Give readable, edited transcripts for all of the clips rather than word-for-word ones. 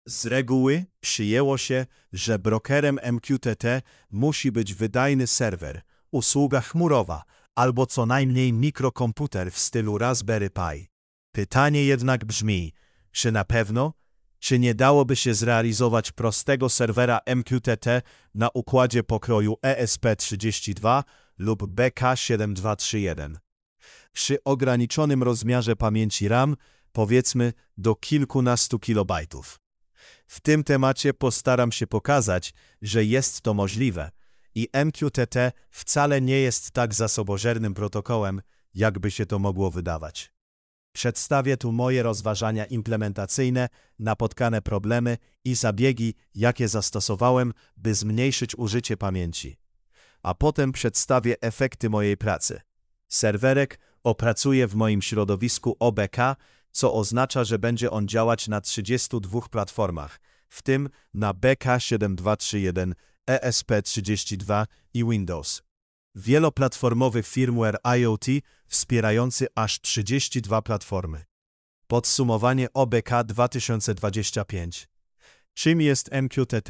Z reguły przyjęło się, że brokerem MQTT musi być wydajny serwer, usługa chmurowa albo co najmniej mikrokomputer w stylu Raspberry Pi. Pytanie jednak brzmi, czy na pewno? Czy nie dałoby się zrealizować prostego serwera MQTT na układzie pokroju ESP32 lub BK7231? Przy ograniczonym rozmiarze pamięci RAM, powiedzmy do kilkunastu kilobajtów. W tym temacie postaram się pokazać, że jest to możliwe i MQTT wcale nie jest tak zasobożernym protokołem, jakby się to mogło wydawać. Przedstawię tu moje rozważania implementacyjne, napotkane problemy i zabiegi, jakie zastosowałem, by zmniejszyć użycie pamięci. A potem przedstawię efekty mojej pracy. Serwerek opracuję w moim środowisku OBK, co oznacza, że będzie on działać na 32 platformach, w tym na BK7231, ESP32 i Windows. Wieloplatformowy firmware IoT wspierający aż 32 platformy. Podsumowanie OBK 2025. Czym jest MQTT?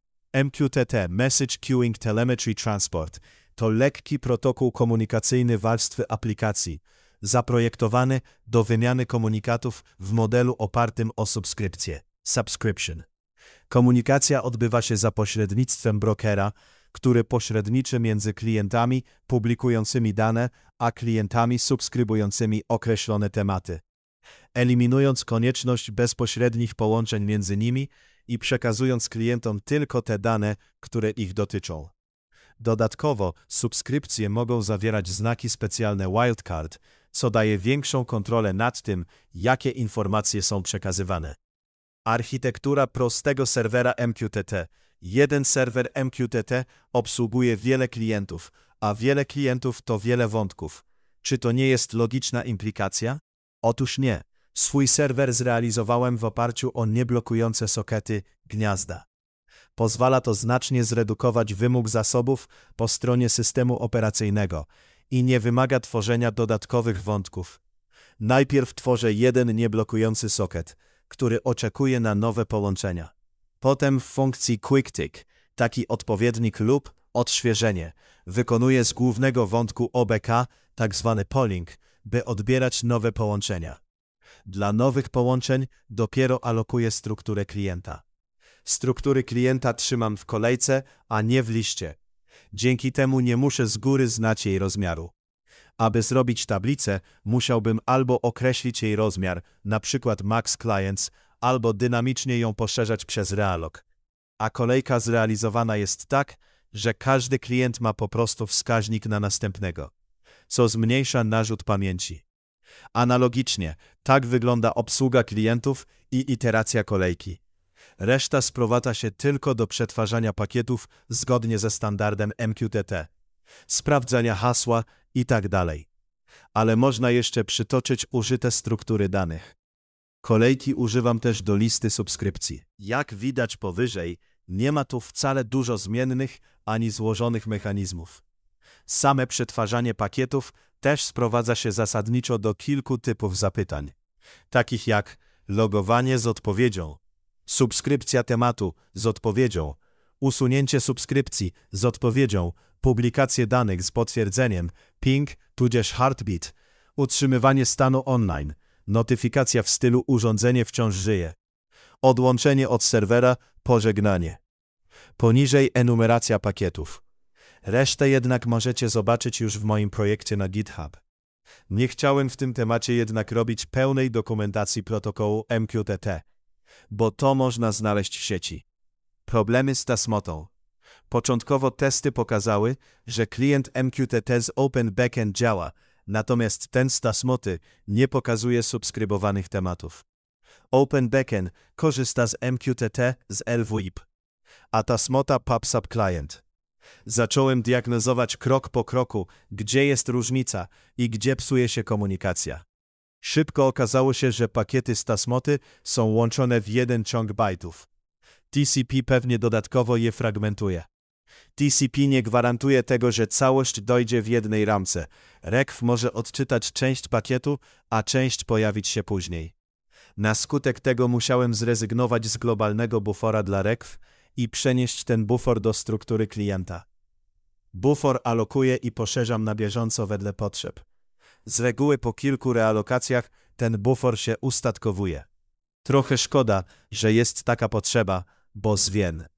MQTT Message Queuing Telemetry Transport to lekki protokół komunikacyjny warstwy aplikacji, zaprojektowany do wymiany komunikatów w modelu opartym o subskrypcję, subscription. Komunikacja odbywa się za pośrednictwem brokera, który pośredniczy między klientami publikującymi dane, a klientami subskrybującymi określone tematy, eliminując konieczność bezpośrednich połączeń między nimi i przekazując klientom tylko te dane, które ich dotyczą. Dodatkowo subskrypcje mogą zawierać znaki specjalne wildcard, co daje większą kontrolę nad tym, jakie informacje są przekazywane. Architektura prostego serwera MQTT. Jeden serwer MQTT obsługuje wiele klientów, a wiele klientów to wiele wątków. Czy to nie jest logiczna implikacja? Otóż nie. Swój serwer zrealizowałem w oparciu o nieblokujące sokety gniazda. Pozwala to znacznie zredukować wymóg zasobów po stronie systemu operacyjnego i nie wymaga tworzenia dodatkowych wątków. Najpierw tworzę jeden nieblokujący soket, który oczekuje na nowe połączenia. Potem w funkcji QuickTick, taki odpowiednik lub odświeżenie, wykonuję z głównego wątku OBK tzw. polling, by odbierać nowe połączenia. Dla nowych połączeń dopiero alokuję strukturę klienta. Struktury klienta trzymam w kolejce, a nie w liście. Dzięki temu nie muszę z góry znać jej rozmiaru. Aby zrobić tablicę, musiałbym albo określić jej rozmiar, np. max clients, albo dynamicznie ją poszerzać przez realog. A kolejka zrealizowana jest tak, że każdy klient ma po prostu wskaźnik na następnego, co zmniejsza narzut pamięci. Analogicznie, tak wygląda obsługa klientów i iteracja kolejki. Reszta sprowadza się tylko do przetwarzania pakietów zgodnie ze standardem MQTT, sprawdzania hasła itd. Ale można jeszcze przytoczyć użyte struktury danych. Kolejki używam też do listy subskrypcji. Jak widać powyżej, nie ma tu wcale dużo zmiennych ani złożonych mechanizmów. Same przetwarzanie pakietów też sprowadza się zasadniczo do kilku typów zapytań, takich jak logowanie z odpowiedzią, subskrypcja tematu z odpowiedzią, usunięcie subskrypcji z odpowiedzią, publikację danych z potwierdzeniem, ping tudzież heartbeat, utrzymywanie stanu online, notyfikacja w stylu urządzenie wciąż żyje, odłączenie od serwera, pożegnanie. Poniżej enumeracja pakietów. Resztę jednak możecie zobaczyć już w moim projekcie na GitHub. Nie chciałem w tym temacie jednak robić pełnej dokumentacji protokołu MQTT, bo to można znaleźć w sieci. Problemy z tasmotą. Początkowo testy pokazały, że klient MQTT z Open Backend działa, natomiast ten z tasmoty nie pokazuje subskrybowanych tematów. Open Backend korzysta z MQTT z LWIP, a tasmota PubSub Client. Zacząłem diagnozować krok po kroku, gdzie jest różnica i gdzie psuje się komunikacja. Szybko okazało się, że pakiety z tasmoty są łączone w jeden ciąg bajtów. TCP pewnie dodatkowo je fragmentuje. TCP nie gwarantuje tego, że całość dojdzie w jednej ramce. RECV może odczytać część pakietu, a część pojawić się później. Na skutek tego musiałem zrezygnować z globalnego bufora dla rekw i przenieść ten bufor do struktury klienta. Bufor alokuję i poszerzam na bieżąco wedle potrzeb. Z reguły po kilku realokacjach ten bufor się ustatkowuje. Trochę szkoda, że jest taka potrzeba, bo zwien.